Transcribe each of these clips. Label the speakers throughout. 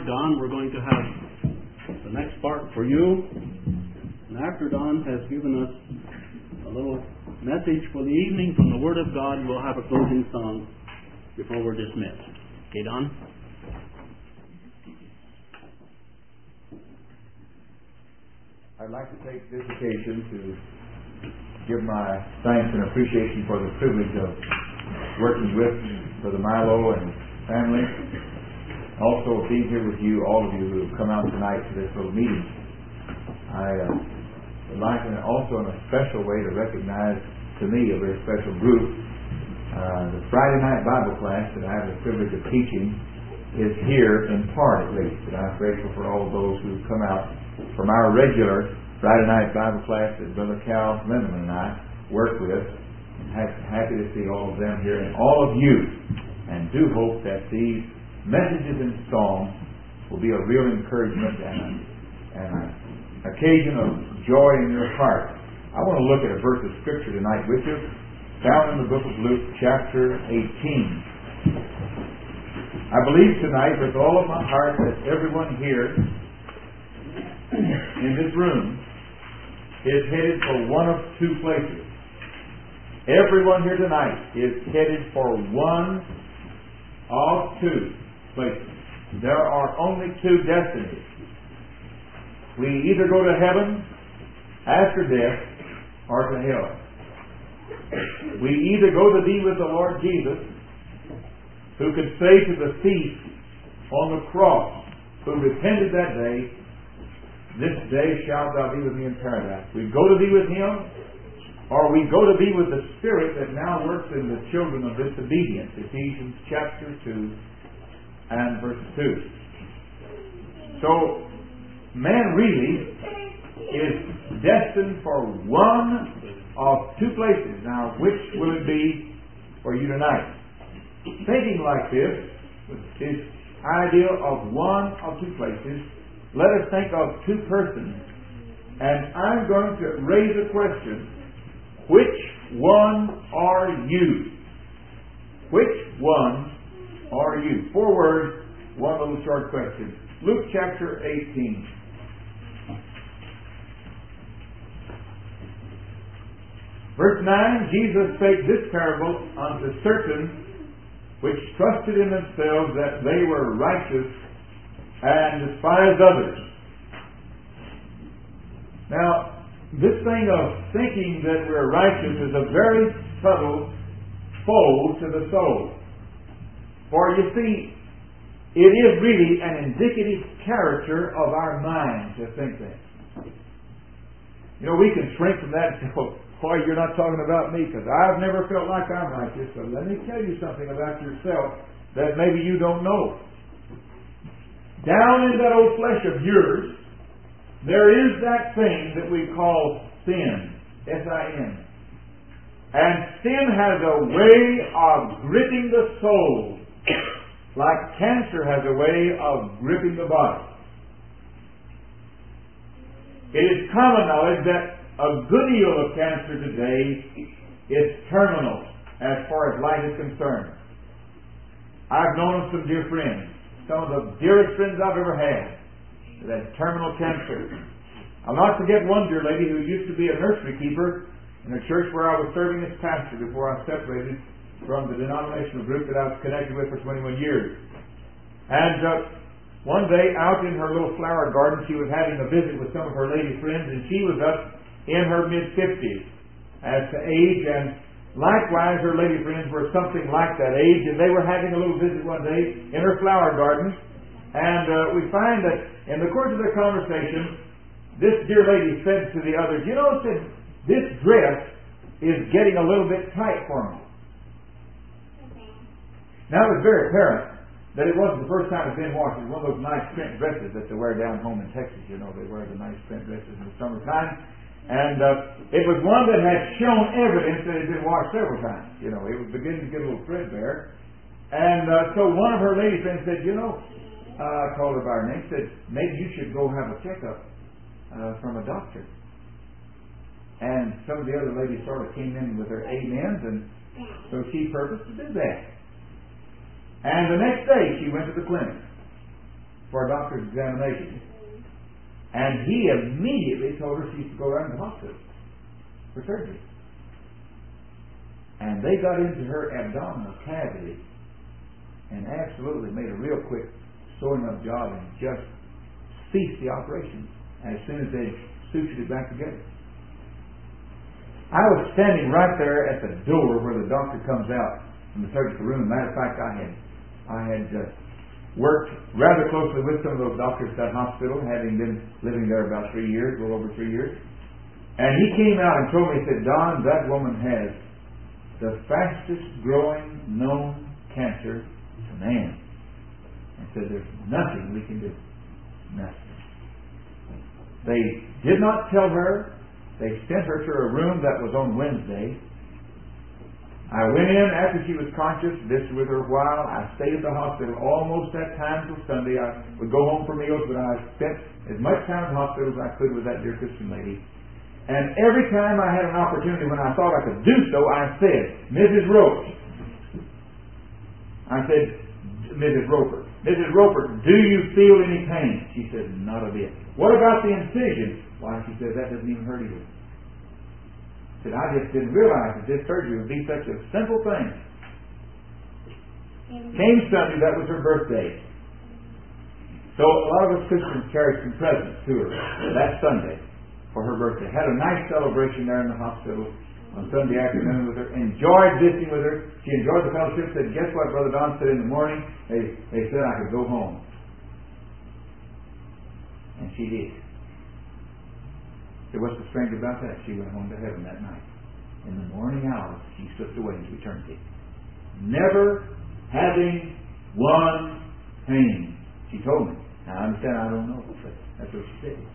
Speaker 1: Don, we're going to have the next part for you. And after Don has given us a little message for the evening from the Word of God, we'll have a closing song before we're dismissed. Okay, Don?
Speaker 2: I'd like to take this occasion to give my thanks and appreciation for the privilege of working with Brother Milo and family. Also being here with you, all of you who have come out tonight to this little meeting. I would like also in a special way to recognize to me a very special group. The Friday night Bible class that I have the privilege of teaching is here in part at least. And I'm grateful for all of those who have come out from our regular Friday night Bible class that Brother Cal Lindeman and I work with. I'm happy to see all of them here and all of you, and do hope that these messages and songs will be a real encouragement and an occasion of joy in your heart. I want to look at a verse of Scripture tonight with you, found in the book of Luke, chapter 18. I believe tonight with all of my heart that everyone here in this room is headed for one of two places. Everyone here tonight is headed for one of two places. There are only two destinies. We either go to heaven after death or to hell. We either go to be with the Lord Jesus, who could say to the thief on the cross, who repented that day, "This day shalt thou be with me in paradise." We go to be with Him, or we go to be with the Spirit that now works in the children of disobedience. Ephesians chapter 2 and verse 2. So, man really is destined for one of two places. Now, which will it be for you tonight? Thinking like this, this idea of one of two places, let us think of two persons. And I'm going to raise a question. Which one are you? Which one are you? 4 words, one little short question. Luke chapter 18. Verse 9, Jesus spake this parable unto certain which trusted in themselves that they were righteous and despised others. Now, this thing of thinking that we're righteous is a very subtle foe to the soul. For you see, it is really an indicative character of our mind to think that. You know, we can shrink from that and say, "Oh, boy, you're not talking about me because I've never felt like I'm righteous." So let me tell you something about yourself that maybe you don't know. Down in that old flesh of yours, there is that thing that we call sin. S-I-N. And sin has a way of gripping the soul, like cancer has a way of gripping the body. It is common knowledge that a good deal of cancer today is terminal as far as life is concerned. I've known some dear friends, some of the dearest friends I've ever had, that had terminal cancer. I'll not forget one dear lady who used to be a nursery keeper in a church where I was serving as pastor before I separated from the denominational group that I was connected with for 21 years. And one day out in her little flower garden, she was having a visit with some of her lady friends, and she was up in her mid-50s as to age, and likewise her lady friends were something like that age, and they were having a little visit one day in her flower garden. And we find that in the course of their conversation, this dear lady said to the others, "You know," said, "this dress is getting a little bit tight for me." Now it was very apparent that it wasn't the first time it had been washed. It was one of those nice print dresses that they wear down home in Texas. You know, they wear the nice print dresses in the summertime. And it was one that had shown evidence that it had been washed several times. You know, it was beginning to get a little threadbare. And so one of her lady friends said, "You know," called her by her name, said, "maybe you should go have a checkup from a doctor." And some of the other ladies sort of came in with their amens, and so she purposed to do that. And the next day she went to the clinic. for a doctor's examination. And he immediately told her she should go down to the hospital for surgery. And they got into her abdominal cavity and absolutely made a real quick sewing up job and just ceased the operation as soon as they sutured it back together. I was standing right there at the door where the doctor comes out from the surgical room. Matter of fact, I had worked rather closely with some of those doctors at that hospital, having been living there about 3 years, a little over 3 years. And he came out and told me, he said, "Don, that woman has the fastest growing known cancer to man." And said, "There's nothing we can do." Nothing. They did not tell her. They sent her to a room that was on Wednesday. I went in after she was conscious, visited with her a while. I stayed at the hospital almost that time till Sunday. I would go home for meals, but I spent as much time in the hospital as I could with that dear Christian lady. And every time I had an opportunity when I thought I could do so, I said, "Mrs. Roach," I said, "Mrs. Roper, do you feel any pain?" She said, "Not a bit." "What about the incision?" "Why," she said, "that doesn't even hurt either." I said, "I just didn't realize that this surgery would be such a simple thing." Came Sunday, that was her birthday. So a lot of us Christians carried some presents to her that Sunday for her birthday. Had a nice celebration there in the hospital on Sunday afternoon with her. Enjoyed visiting with her. She enjoyed the fellowship. Said, "Guess what, Brother Don said in the morning? They said I could go home." And she did. So what's the strange about that? She went home to heaven that night. In the morning hours, she slipped away into eternity. Never having one pain. She told me. Now, I understand, I don't know, but that's what she said.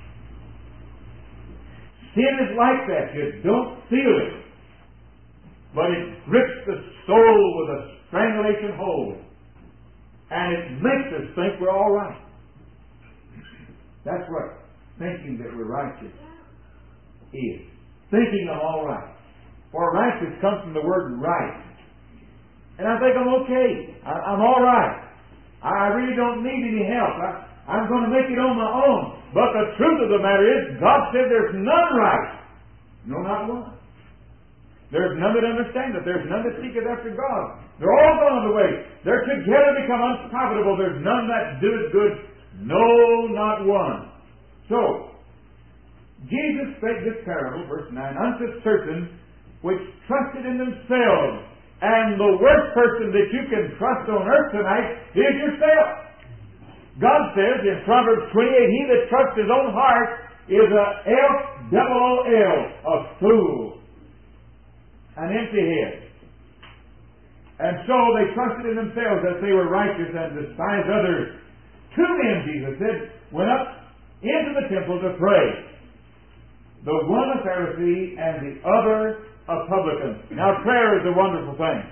Speaker 2: Sin is like that. You don't feel it. But it grips the soul with a strangulation hold. And it makes us think we're all right. That's what thinking that we're righteous is. Thinking I'm all right. For righteous comes from the word right. And I think I'm okay. I'm all right. I really don't need any help. I'm going to make it on my own. But the truth of the matter is, God said there's none right. No, not one. There's none that understand it. There's none that seeketh after God. They're all gone away. They're together become unprofitable. There's none that doeth good. No, not one. So, Jesus spake this parable, verse 9, "Unto certain which trusted in themselves." And the worst person that you can trust on earth tonight is yourself. God says in Proverbs 28, "He that trusts his own heart is a F-double-O-L, a fool, an empty head." And so they trusted in themselves that they were righteous and despised others. 2 men, Jesus said, went up into the temple to pray. The one a Pharisee and the other a publican. Now prayer is a wonderful thing.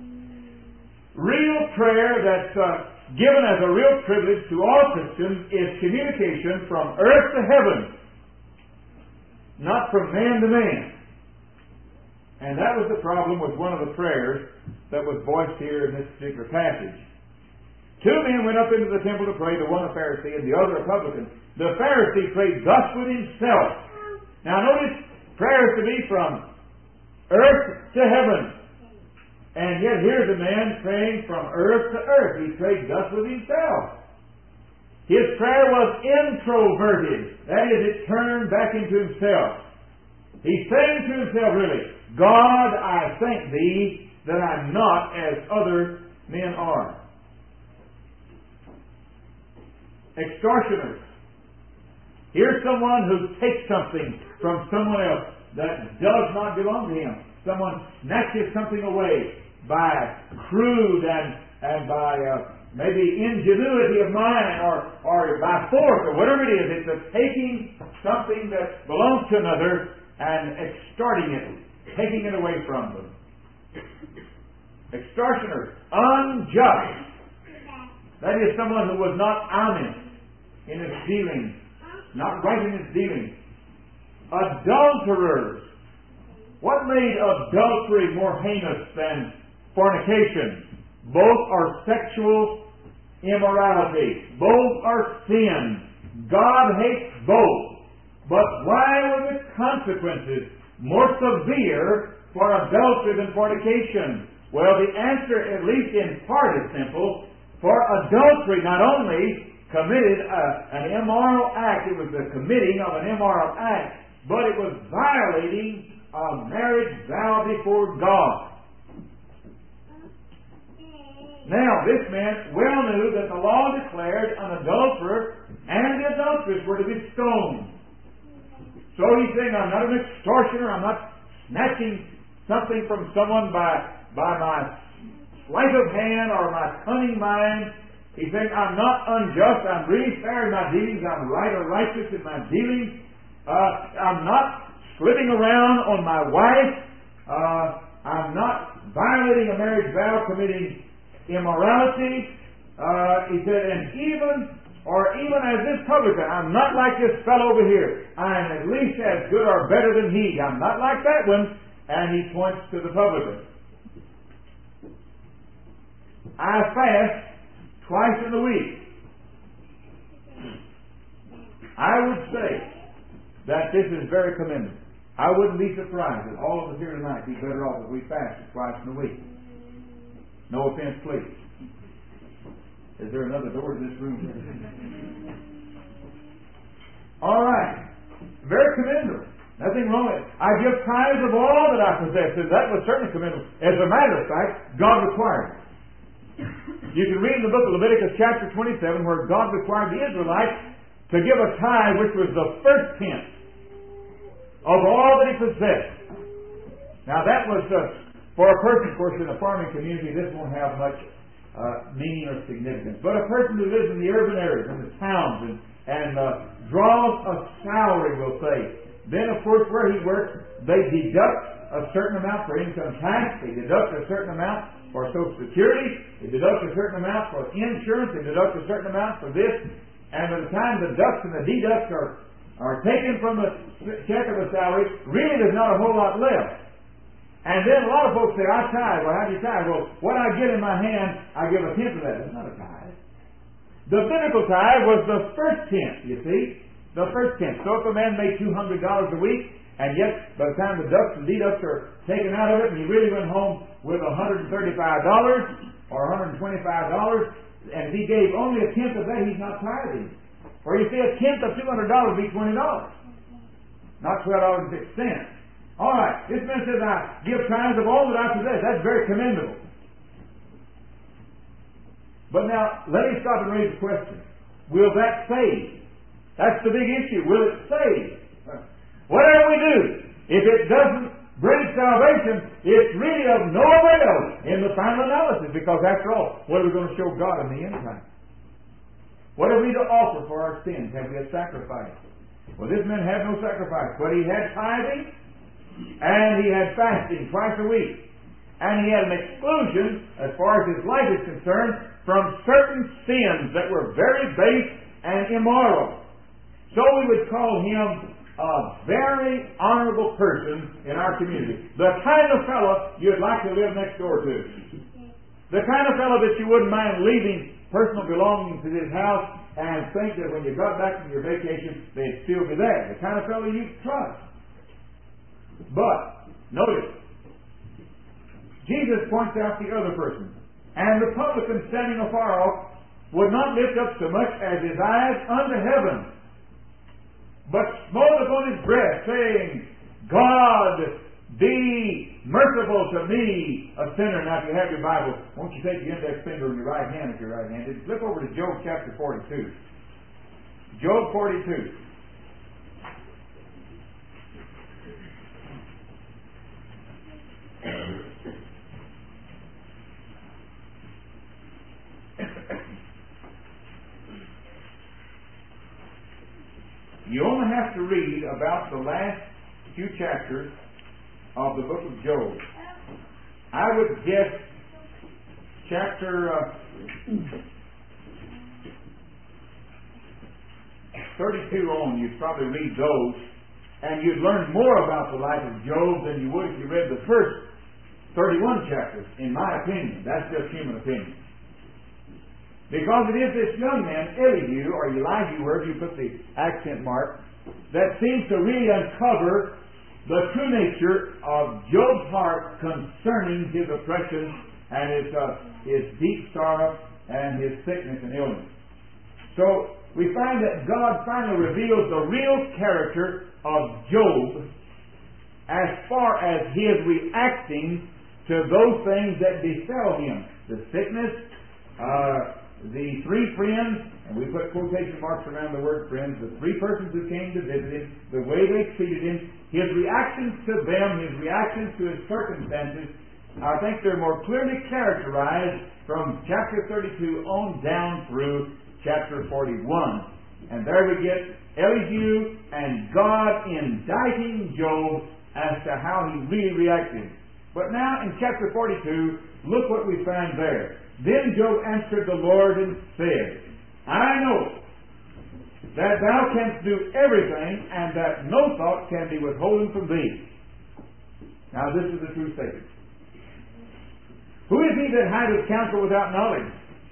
Speaker 2: Real prayer that's given as a real privilege to all Christians is communication from earth to heaven, not from man to man. And that was the problem with one of the prayers that was voiced here in this particular passage. 2 men went up into the temple to pray, the one a Pharisee and the other a publican. The Pharisee prayed thus with himself. Now notice, prayer is to be from earth to heaven. And yet here's a man praying from earth to earth. He prayed thus with himself. His prayer was introverted. That is, it turned back into himself. He's saying to himself, really, "God, I thank Thee that I'm not as other men are." Extortioners. Here's someone who takes something from someone else that does not belong to him. Someone snatches something away by crude and by maybe ingenuity of mind or by force or whatever it is. It's a taking something that belongs to another and extorting it, taking it away from them. Extortioners, unjust. That is someone who was not honest in his dealings, not right in his dealings. Adulterers. What made adultery more heinous than fornication? Both are sexual immorality. Both are sin. God hates both. But why were the consequences more severe for adultery than fornication? Well, the answer, at least in part, is simple. For adultery not only committed an immoral act, it was the committing of an immoral act, but it was violating a marriage vow before God. Now, this man well knew that the law declared an adulterer and the adulteress were to be stoned. So he's saying, I'm not an extortioner, I'm not snatching something from someone by my sleight of hand or my cunning mind. He's saying, I'm not unjust, I'm really fair in my dealings, I'm right or righteous in my dealings. I'm not slipping around on my wife. I'm not violating a marriage vow, committing immorality. He said, and even as this publican, I'm not like this fellow over here. I'm at least as good or better than he. I'm not like that one. And he points to the publican. I fast twice in the week. I would say that this is very commendable. I wouldn't be surprised if all of us here tonight be better off if we fasted twice in a week. No offense, please. Is there another door to this room? All right. Very commendable. Nothing wrong with it. I give tithes of all that I possess. That was certainly commendable. As a matter of fact, God required it. You can read in the book of Leviticus chapter 27 where God required the Israelites to give a tithe which was the first tenth of all that he possessed. Now that was, for a person, of course, in a farming community, this won't have much meaning or significance. But a person who lives in the urban areas, in the towns, and draws a salary, we'll say, then of course where he works, they deduct a certain amount for income tax, they deduct a certain amount for Social Security, they deduct a certain amount for insurance, they deduct a certain amount for this, and by the time the ducts and the deducts are taken from the check of the salary, really there's not a whole lot left. And then a lot of folks say, I tithe. Well, how do you tithe? Well, what I get in my hand, I give a tenth of that. It's not a tithe. The biblical tithe was the first tenth, you see. The first tenth. So if a man made $200 a week, and yet by the time the ducts and deducts are taken out of it, and he really went home with $135 or $125, and if he gave only a tenth of that, he's not tithing. Or you see, a tenth of $200 would be $20. Not $12.06. All right, this man says, I give tithes of all that I possess. That's very commendable. But now, let me stop and raise a question. Will that save? That's the big issue. Will it save? Whatever we do, if it doesn't bring salvation, it's really of no avail in the final analysis. Because after all, what are we going to show God in the end time? What are we to offer for our sins? Have we a sacrifice? Well, this man had no sacrifice, but he had tithing, and he had fasting twice a week. And he had an exclusion, as far as his life is concerned, from certain sins that were very base and immoral. So we would call him a very honorable person in our community. The kind of fellow you'd like to live next door to. The kind of fellow that you wouldn't mind leaving personal belongings in his house and think that when you got back from your vacation, they'd still be there. The kind of fellow you trust. But, notice, Jesus points out the other person. And the publican standing afar off would not lift up so much as his eyes unto heaven, but smote upon his breast, saying, God, be merciful to me, a sinner. Now, if you have your Bible, won't you take the index finger in your right hand if you're right-handed? Flip over to Job chapter 42. Job 42. You only have to read about the last few chapters of the book of Job. I would guess chapter 32 on, you'd probably read those, and you'd learn more about the life of Job than you would if you read the first 31 chapters, in my opinion. That's just human opinion. Because it is this young man, Elihu, or Elihu, wherever you put the accent mark, that seems to really uncover the true nature of Job's heart concerning his oppression and his deep sorrow and his sickness and illness. So we find that God finally reveals the real character of Job as far as his reacting to those things that befell him. The sickness, the three friends, and we put quotation marks around the word friends, the three persons who came to visit him, the way they treated him, his reactions to them, his reactions to his circumstances, I think they're more clearly characterized from chapter 32 on down through chapter 41. And there we get Elihu and God indicting Job as to how he really reacted. But now in chapter 42, look what we find there. Then Job answered the Lord and said, I know that thou canst do everything, and that no thought can be withholden from thee. Now this is the true statement. Who is he that hideth counsel without knowledge?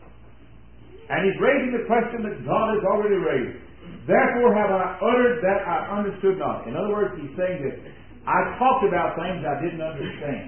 Speaker 2: And he's raising the question that God has already raised. Therefore have I uttered that I understood not. In other words, he's saying this. I talked about things I didn't understand.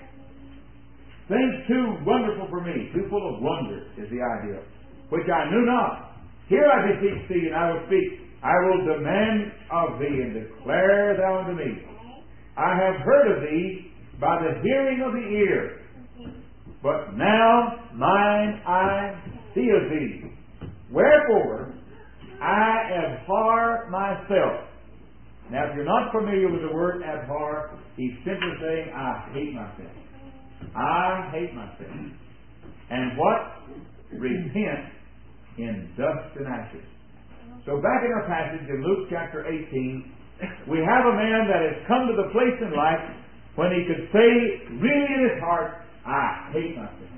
Speaker 2: Things too wonderful for me, too full of wonder is the idea, which I knew not. Here I beseech thee, and I will speak. I will demand of thee, and declare thou unto me. I have heard of thee by the hearing of the ear, but now mine eye seeth thee. Wherefore I abhor myself. Now, if you're not familiar with the word abhor, he's simply saying, I hate myself. I hate myself. And what? Repent in dust and ashes. So back in our passage in Luke chapter 18, we have a man that has come to the place in life when he could say really in his heart, I hate myself.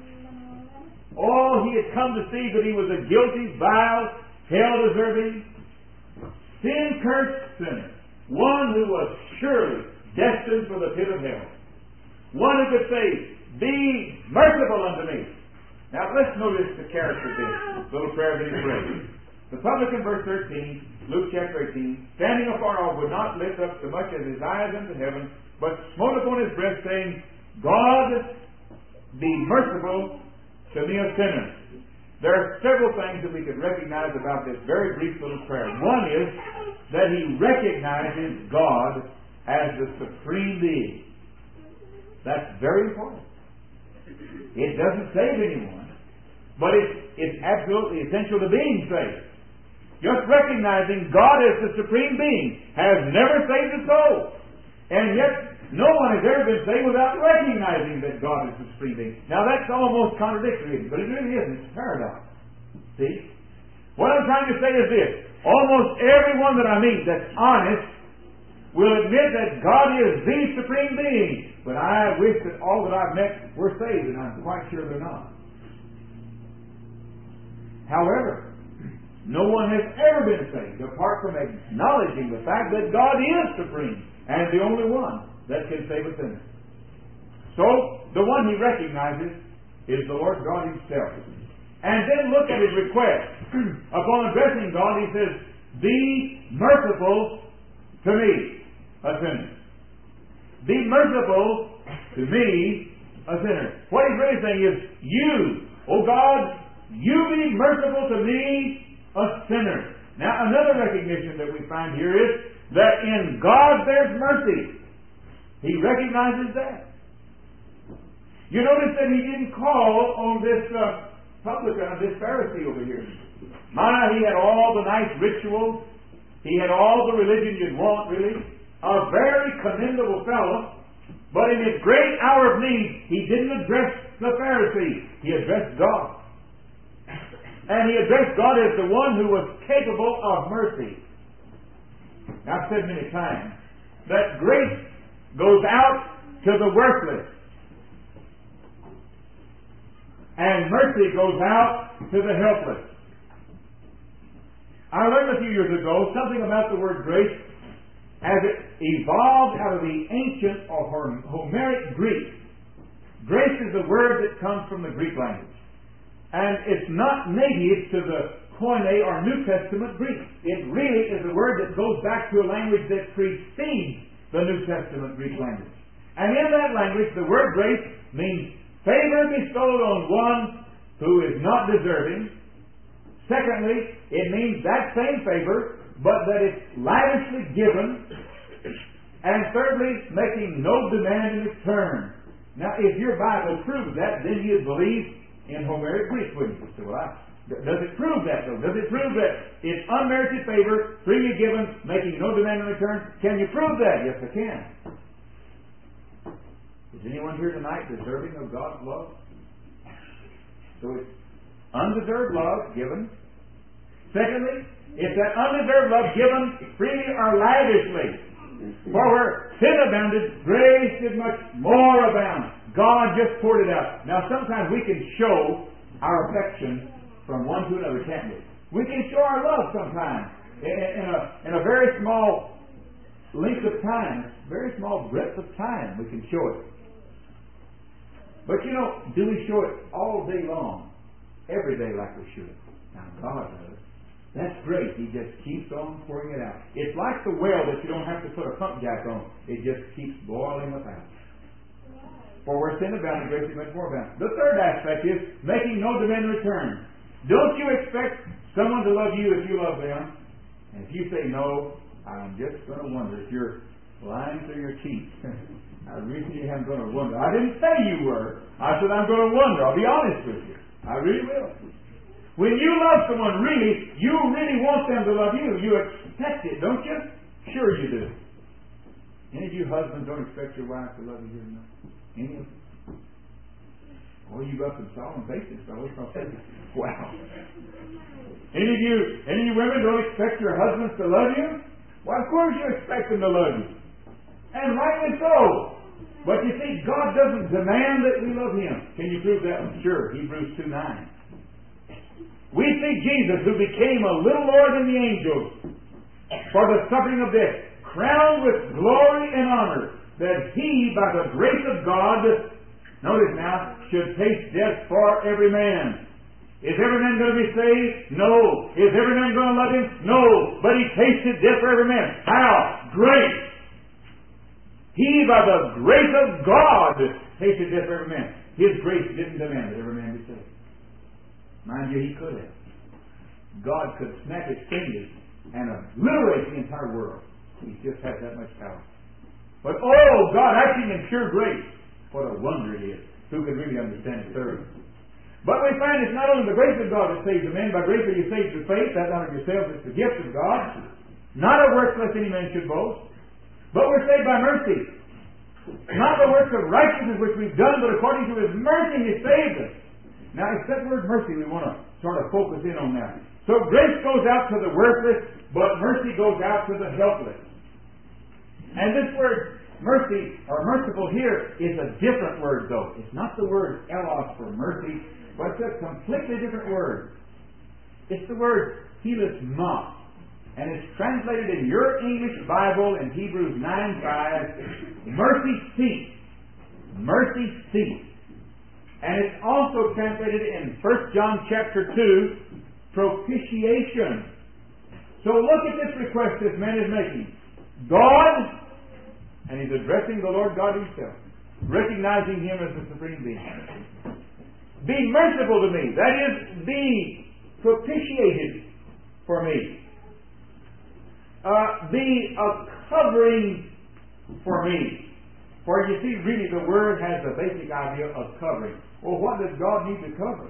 Speaker 2: Oh, he had come to see that he was a guilty, vile, hell-deserving, sin-cursed sinner. One who was surely destined for the pit of hell. One who could say, be merciful unto me. Now let's notice the character of this little prayer that he prayed. The publican, verse 13, Luke chapter 18, standing afar off, would not lift up so much as his eyes unto heaven, but smote upon his breast, saying, God, be merciful to me a sinner. There are several things that we could recognize about this very brief little prayer. One is that he recognizes God as the supreme being. That's very important. It doesn't save anyone, but it's absolutely essential to being saved. Just recognizing God as the supreme being has never saved a soul. And yet, no one has ever been saved without recognizing that God is the supreme being. Now that's almost contradictory, but it really isn't. It's a paradox. See? What I'm trying to say is this. Almost everyone that I meet that's honest will admit that God is the supreme being. But I wish that all that I've met were saved, and I'm quite sure they're not. However, no one has ever been saved apart from acknowledging the fact that God is supreme and the only one that can save a sinner. So, the one he recognizes is the Lord God himself. And then look at his request. Upon addressing God, he says, be merciful to me, a sinner. Be merciful to me, a sinner. What he's really saying is, you, oh God, you be merciful to me, a sinner. Now, another recognition that we find here is that in God there's mercy. He recognizes that. You notice that he didn't call on this publican, this Pharisee over here. He had all the nice rituals. He had all the religion you'd want, really. A very commendable fellow. But in his great hour of need, he didn't address the Pharisee. He addressed God. And he addressed God as the one who was capable of mercy. Now, I've said many times that grace goes out to the worthless. And mercy goes out to the helpless. I learned a few years ago something about the word grace as it evolved out of the ancient or Homeric Greek. Grace is a word that comes from the Greek language. And it's not native to the Koine or New Testament Greek. It really is a word that goes back to a language that precedes the New Testament Greek language. And in that language, the word grace means favor bestowed on one who is not deserving. Secondly, it means that same favor, but that it's lavishly given. And thirdly, making no demand in return. Now, if your Bible proves that, then you'd believe in Homeric Greek, wouldn't you? So, does it prove that, though? Does it prove that it's unmerited favor, freely given, making no demand in return? Can you prove that? Yes, I can. Is anyone here tonight deserving of God's love? So it's undeserved love given. Secondly, it's that undeserved love given freely or lavishly. For where sin abounded, grace did much more abound. God just poured it out. Now, sometimes we can show our affection from one to another, can't we? We can show our love sometimes in a very small length of time, very small breadth of time. We can show it. But do we show it all day long, every day like we should? Now, God does. That's great. He just keeps on pouring it out. It's like the well that you don't have to put a pump jack on. It just keeps boiling without. For where sin abounded, grace is much more abound. The third aspect is making no demand in return. Don't you expect someone to love you if you love them? And if you say no, I'm just going to wonder if you're lying through your teeth. I really am going to wonder. I didn't say you were. I said I'm going to wonder. I'll be honest with you. I really will. When you love someone really, you really want them to love you. You expect it, don't you? Sure you do. Any of you husbands don't expect your wife to love you good enough? Any of you? Oh, you got some solemn faces, fellas. Wow. Any of you women don't expect your husbands to love you? Why, of course you expect them to love you. And rightly so. But you see, God doesn't demand that we love Him. Can you prove that? Sure. Hebrews 2:9. We see Jesus, who became a little lower than the angels for the suffering of death, crowned with glory and honor, that He, by the grace of God, notice now, should taste death for every man. Is every man going to be saved? No. Is every man going to love Him? No. But He tasted death for every man. How? Grace. He, by the grace of God, tasted death for every man. His grace didn't demand that every man be saved. Mind you, He could have. God could snap His fingers and obliterate the entire world. He just has that much power. But, God acting in pure grace. What a wonder it is. Who can really understand it thoroughly? But we find it's not only the grace of God that saves a man. By grace are you saved through faith. That not of yourselves. It's the gift of God. Not of works lest any man should boast. But we're saved by mercy. Not the works of righteousness which we've done, but according to His mercy He saved us. Now, it's that word mercy we want to sort of focus in on now. So grace goes out to the worthless, but mercy goes out to the helpless. And this word mercy, or merciful here, is a different word, though. It's not the word elos for mercy, but it's a completely different word. It's the word hilasmos. And it's translated in your English Bible in Hebrews 9:5, mercy seat. Mercy seat. And it's also translated in 1 John chapter 2, propitiation. So look at this request this man is making. God, and he's addressing the Lord God Himself, recognizing Him as the Supreme Being. Be merciful to me. That is, be propitiated for me. Be a covering for me. For you see, really the Word has the basic idea of covering. Well, what does God need to cover?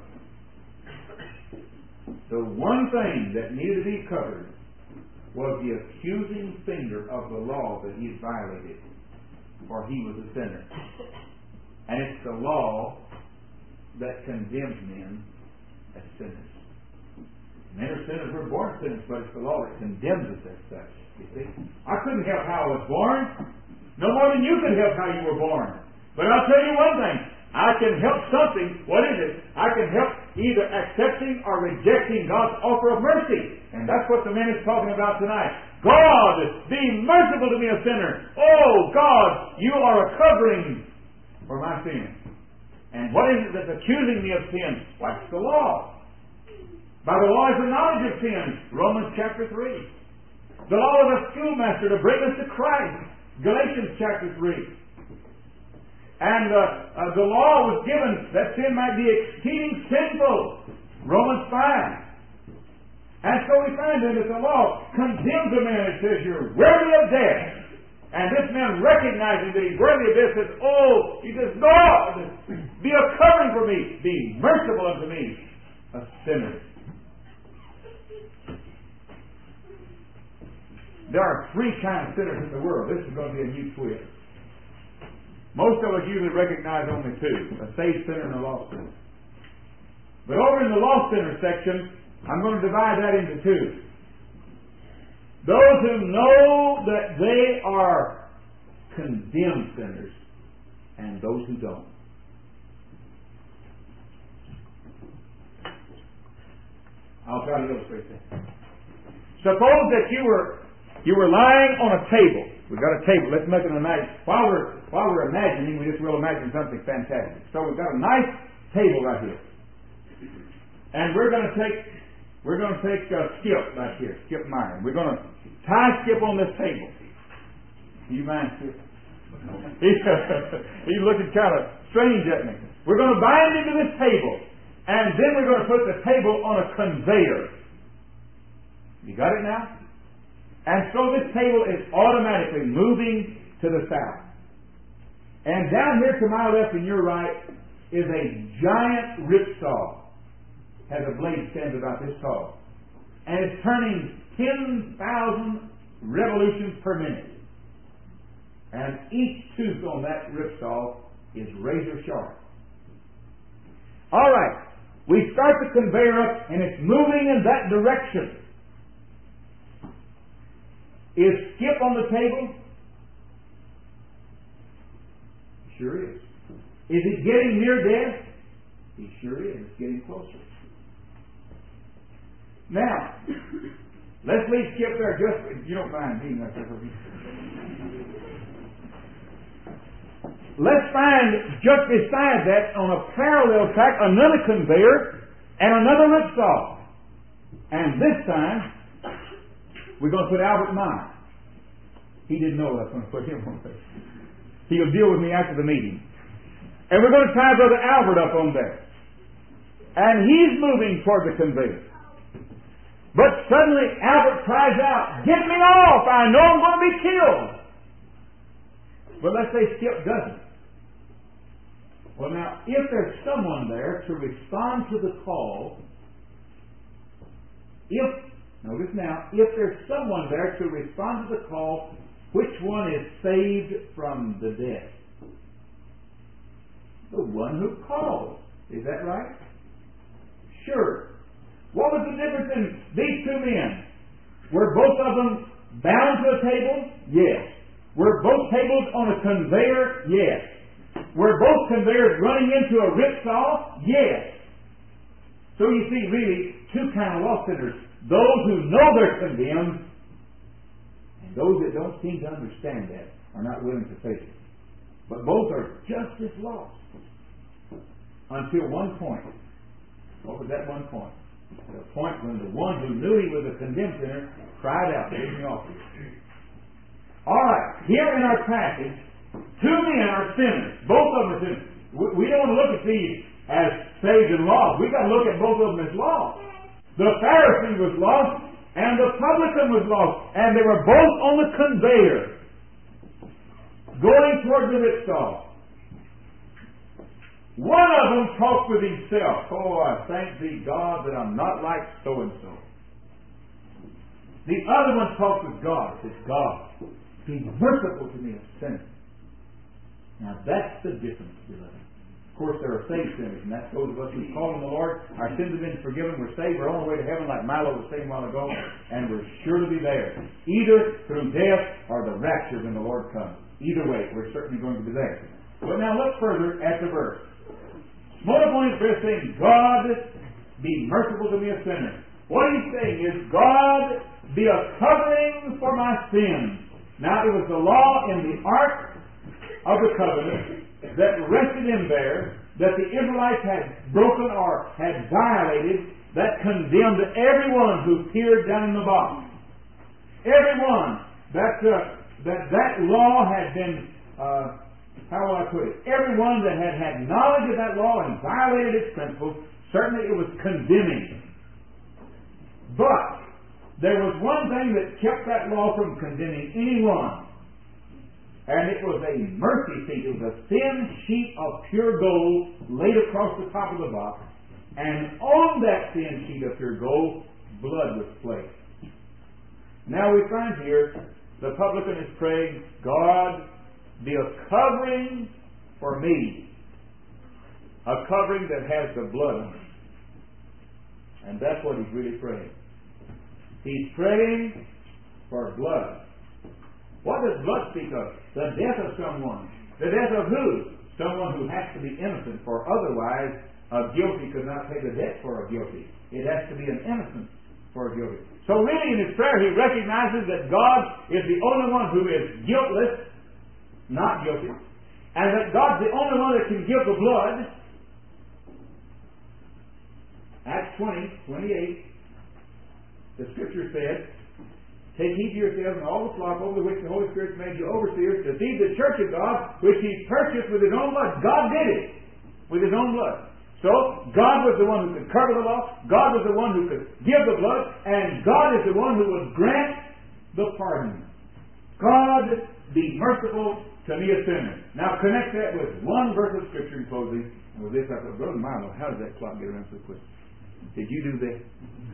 Speaker 2: The one thing that needed to be covered was the accusing finger of the law that He had violated. For He was a sinner. And it's the law that condemns men as sinners. Men are sinners, we're born sinners, but it's the law that condemns us as such. You see? I couldn't help how I was born. No more than you could help how you were born. But I'll tell you one thing. I can help something. What is it? I can help either accepting or rejecting God's offer of mercy. And that's what the man is talking about tonight. God, be merciful to me, a sinner. Oh, God, you are a covering for my sin. And what is it that's accusing me of sin? What's the law? By the law is the knowledge of sin. Romans chapter 3. The law of a schoolmaster to bring us to Christ. Galatians chapter 3. And the law was given that sin might be exceeding sinful. Romans 5. And so we find then that the law condemns a man and says, you're worthy of death. And this man, recognizing that he's worthy of death, says, oh, he says, God, be a covering for me. Be merciful unto me, a sinner. There are three kinds of sinners in the world. This is going to be a new twist. Most of us usually recognize only two, a saved sinner and a lost sinner. But over in the lost sinner section, I'm going to divide that into two. Those who know that they are condemned sinners, and those who don't. I'll try to illustrate that. Suppose that you were lying on a table. We've got a table. Let's make an imagine. While we're imagining, we just will imagine something fantastic. So we've got a nice table right here, and we're going to take Skip back here, Skip Meyer. We're going to tie Skip on this table. Do you mind, Skip? He's looking kind of strange at me. We're going to bind him to this table, and then we're going to put the table on a conveyor. You got it now? And so this table is automatically moving to the south. And down here to my left and your right is a giant ripsaw. Has a blade stands about this tall. And it's turning 10,000 revolutions per minute. And each tooth on that ripsaw is razor sharp. All right. We start the conveyor up and it's moving in that direction. Is Skip on the table? Sure is. Is he getting near death? He sure is. It's getting closer. Now, let's leave Skip there just, if you don't mind being there. Let's find just beside that on a parallel track another conveyor and another ripsaw. And this time, we're going to put Albert Meyer. He didn't know I was going to put him on there. He'll deal with me after the meeting. And we're going to tie Brother Albert up on there. And he's moving toward the conveyor. But suddenly Albert cries out, "Get me off! I know I'm going to be killed!" But let's say Skip doesn't. Well, now, if there's someone there to respond to the call, notice now, if there's someone there to respond to the call, which one is saved from the death? The one who calls. Is that right? Sure. What was the difference in these two men? Were both of them bound to a table? Yes. Were both tables on a conveyor? Yes. Were both conveyors running into a ripsaw? Yes. So you see, really, two kind of lost sinners. Those who know they're condemned, and those that don't seem to understand that are not willing to face it. But both are just as lost. Until one point. What was that one point? The point when the one who knew he was a condemned sinner cried out, "Get me off here." All right, here in our passage, two men are sinners. Both of them are sinners. We don't want to look at these as saved and lost. We've got to look at both of them as lost. The Pharisee was lost, and the publican was lost, and they were both on the conveyor, going toward the ripsaw. One of them talked with himself. "Oh, I thank thee, God, that I'm not like so-and-so." The other one talked with God. Says, "God, be merciful to me, a sinner." Now that's the difference, beloved. Of course, there are saved sinners, and that's those of us who call on the Lord. Our sins have been forgiven. We're saved. We're on the way to heaven, like Milo was saying a while ago, and we're sure to be there, either through death or the rapture when the Lord comes. Either way, we're certainly going to be there. But now look further at the verse. Smote upon his breast, saying, "God, be merciful to me, a sinner." What he's saying is, "God, be a covering for my sins." Now, it was the law in the Ark of the Covenant that rested in there, that the Israelites had broken or had violated that condemned everyone who peered down in the bottom. Everyone that law had been, how will I put it? Everyone that had knowledge of that law and violated its principles, certainly it was condemning. But there was one thing that kept that law from condemning anyone, and it was a mercy seat. It was a thin sheet of pure gold laid across the top of the box, and on that thin sheet of pure gold, blood was placed. Now we find here, the publican is praying, God, be a covering for me, a covering that has the blood on it. And that's what he's really praying. He's praying for blood. What does blood speak of? The death of someone. The death of who? Someone who has to be innocent, for otherwise a guilty could not pay the debt for a guilty. It has to be an innocent for a guilty. So really in his prayer he recognizes that God is the only one who is guiltless, not guilty, and that God's the only one that can give the blood. Acts 20:28, the Scripture said, take heed to yourselves and all the flock over which the Holy Spirit made you overseers to feed the church of God, which He purchased with His own blood. God did it with His own blood. So, God was the one who could cover the law, God was the one who could give the blood, and God is the one who would grant the pardon. God, be merciful to me a sinner. Now connect that with one verse of Scripture in closing. And with this I thought, Brother Milo, how does that clock get around so quick? Did you do that?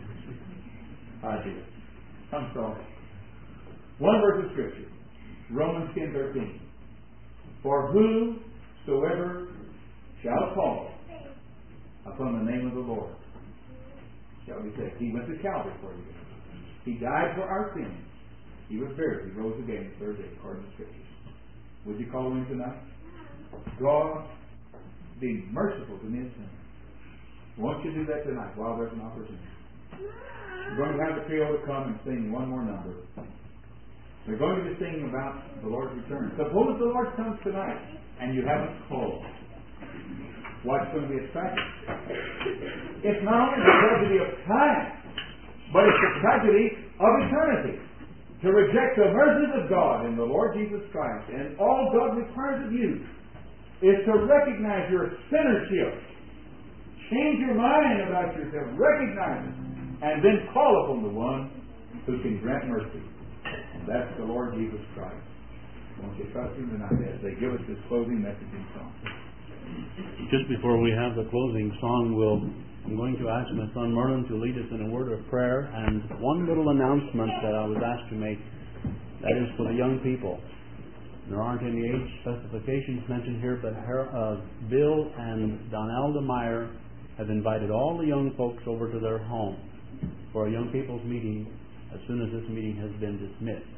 Speaker 2: I did. I'm sorry. One verse of Scripture. Romans 10:13. For whosoever shall call upon the name of the Lord shall be saved. He went to Calvary for you. He died for our sins. He was buried. He rose again the third day, according to Scriptures. Would you call him tonight? God, be merciful to me a sinner. Won't you do that tonight while there's an opportunity? We're going to have the trio to come and sing one more number. We're going to be singing about the Lord's return. Suppose the Lord comes tonight and you haven't called. What's going to be a tragedy? It's not only the tragedy of time, but it's the tragedy of eternity. To reject the mercies of God in the Lord Jesus Christ, and all God requires of you is to recognize your sinnership. Change your mind about yourself, recognize it, and then call upon the one who can grant mercy. And that's the Lord Jesus Christ. Won't you trust Him tonight as they give us this closing message in song?
Speaker 1: Just before we have the closing song, I'm going to ask my son Merlin to lead us in a word of prayer, and one little announcement that I was asked to make, that is for the young people. There aren't any age specifications mentioned here, but Bill and Donalda Meyer have invited all the young folks over to their home for a young people's meeting as soon as this meeting has been dismissed.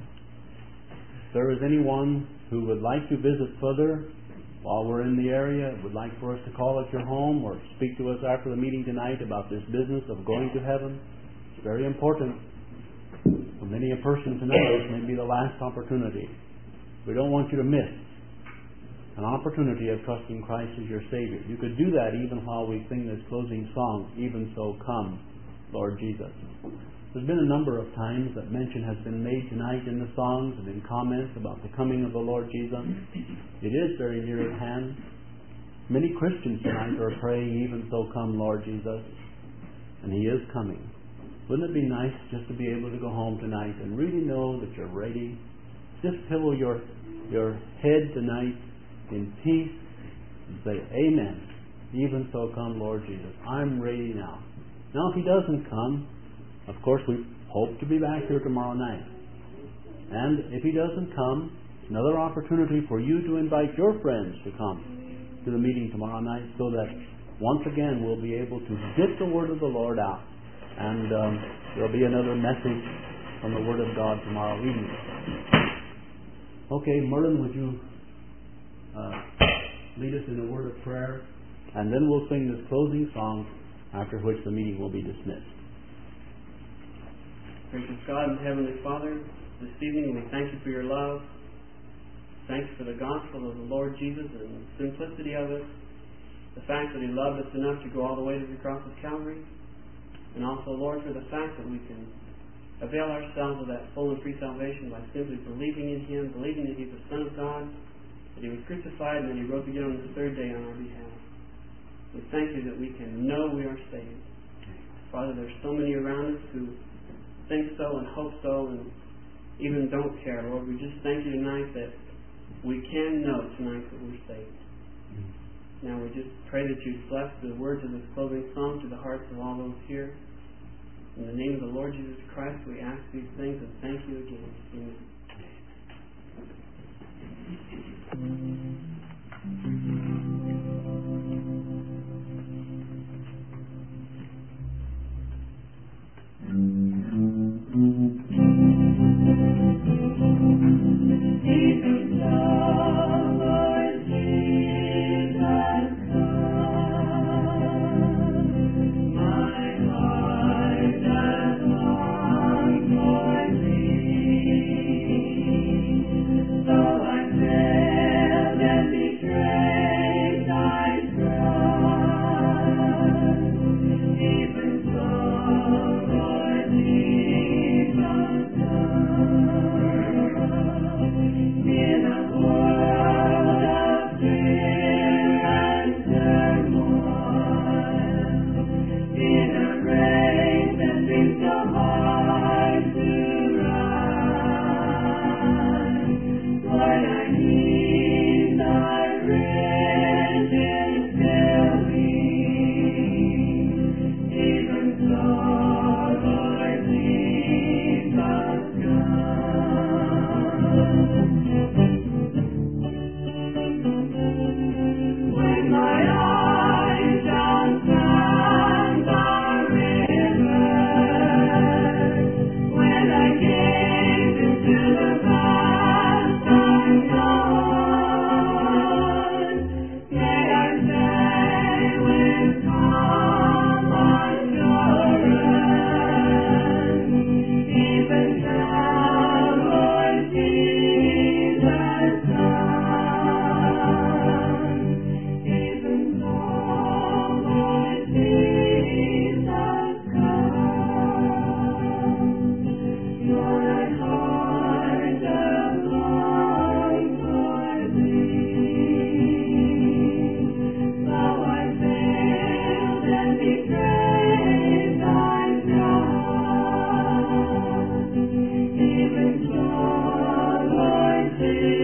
Speaker 1: If there is anyone who would like to visit further while we're in the area, would like for us to call at your home or speak to us after the meeting tonight about this business of going to heaven, it's very important. For many a person tonight, this may be the last opportunity. We don't want you to miss an opportunity of trusting Christ as your Savior. You could do that even while we sing this closing song, Even So Come, Lord Jesus. There's been a number of times that mention has been made tonight in the songs and in comments about the coming of the Lord Jesus. It is very near at hand. Many Christians tonight are praying, Even so come, Lord Jesus. And He is coming. Wouldn't it be nice just to be able to go home tonight and really know that you're ready? Just pillow your head tonight in peace and say, Amen. Even so come, Lord Jesus. I'm ready now. Now if He doesn't come, of course, we hope to be back here tomorrow night. And if He doesn't come, it's another opportunity for you to invite your friends to come to the meeting tomorrow night so that once again we'll be able to get the Word of the Lord out. And there'll be another message from the Word of God tomorrow evening. Okay, Merlin, would you lead us in a word of prayer? And then we'll sing this closing song, after which the meeting will be dismissed.
Speaker 3: Gracious God and Heavenly Father, this evening we thank You for Your love. Thanks for the gospel of the Lord Jesus and the simplicity of it. the fact that He loved us enough to go all the way to the cross of Calvary, and also, Lord, for the fact that we can avail ourselves of that full and free salvation by simply believing in Him, believing that He's the Son of God, that He was crucified, and that He rose again on the third day on our behalf. We thank You that we can know we are saved. Father, there's so many around us who think so and hope so and even don't care. Lord, we just thank You tonight that we can know tonight that we're saved. Now we just pray that You bless the words of this closing song to the hearts of all those here. In the name of the Lord Jesus Christ, we ask these things and thank You again. Amen.
Speaker 4: Even so, Lord,